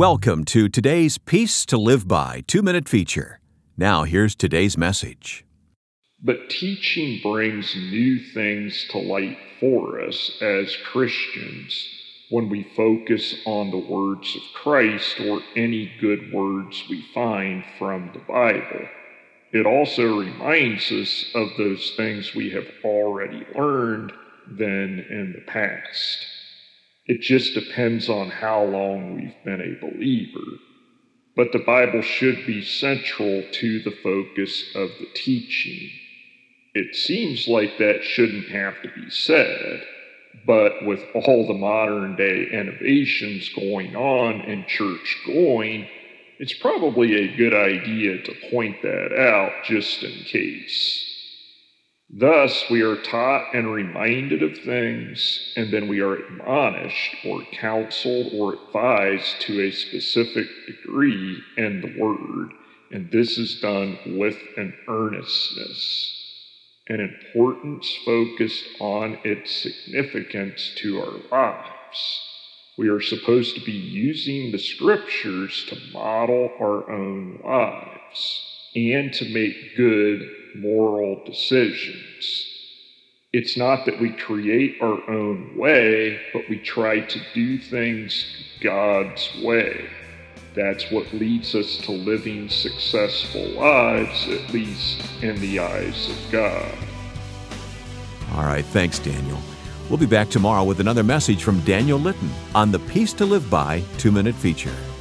Welcome to today's Peace to Live By 2-minute feature. Now here's today's message. But teaching brings new things to light for us as Christians when we focus on the words of Christ or any good words we find from the Bible. It also reminds us of those things we have already learned then in the past. It just depends on how long we've been a believer. But the Bible should be central to the focus of the teaching. It seems like that shouldn't have to be said, but with all the modern day innovations going on in church going, it's probably a good idea to point that out just in case. Thus, we are taught and reminded of things, and then we are admonished or counseled or advised to a specific degree in the Word, and this is done with an earnestness, an importance focused on its significance to our lives. We are supposed to be using the Scriptures to model our own lives and to make good moral decisions. It's not that we create our own way, but we try to do things God's way. That's what leads us to living successful lives, at least in the eyes of God. All right, thanks, Daniel. We'll be back tomorrow with another message from Daniel Litton on the Peace to Live By 2-minute feature.